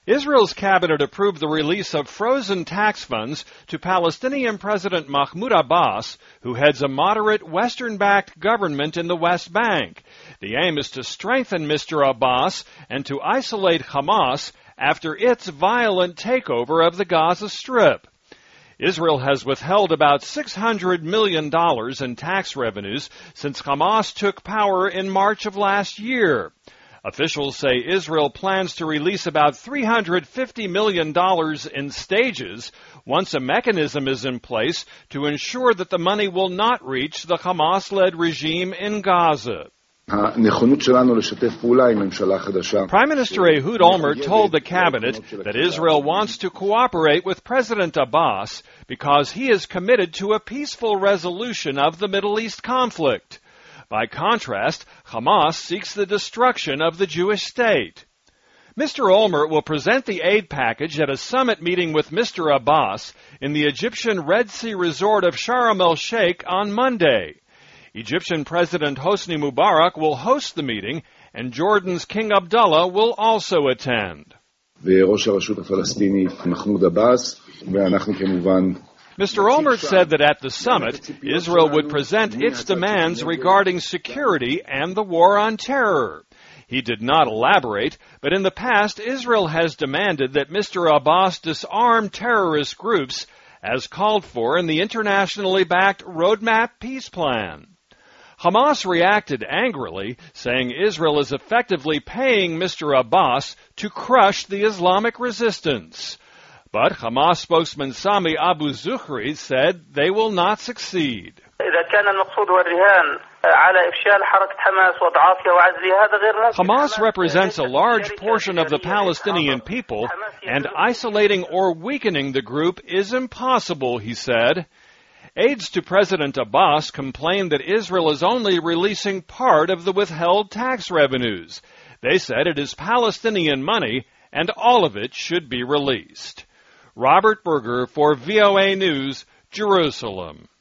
Israel's cabinet approved the release of frozen tax funds to Palestinian President Mahmoud Abbas, who heads a moderate Western-backed government in the West Bank. The aim is to strengthen Mr. Abbas and to isolate Hamas after its violent takeover of the Gaza Strip. Israel has withheld about $600 million in tax revenues since Hamas took power in March of last year. Officials say Israel plans to release about $350 million in stages once a mechanism is in place to ensure that the money will not reach the Hamas-led regime in Gaza. Prime Minister Ehud Olmert told the cabinet that Israel wants to cooperate with President Abbas because he is committed to a peaceful resolution of the Middle East conflict. By contrast, Hamas seeks the destruction of the Jewish state. Mr. Olmert will present the aid package at a summit meeting with Mr. Abbas in the Egyptian Red Sea resort of Sharm el-Sheikh on Monday. Egyptian President Hosni Mubarak will host the meeting, and Jordan's King Abdullah will also attend. Mr. Olmert said that at the summit, Israel would present its demands regarding security and the war on terror. He did not elaborate, but in the past, Israel has demanded that Mr. Abbas disarm terrorist groups as called for in the internationally backed Roadmap Peace Plan. Hamas reacted angrily, saying Israel is effectively paying Mr. Abbas to crush the Islamic resistance. But Hamas spokesman Sami Abu Zuhri said they will not succeed. Hamas represents a large portion of the Palestinian people, and isolating or weakening the group is impossible, he said. Aides to President Abbas complained that Israel is only releasing part of the withheld tax revenues. They said it is Palestinian money, and all of it should be released. Robert Berger for VOA News, Jerusalem.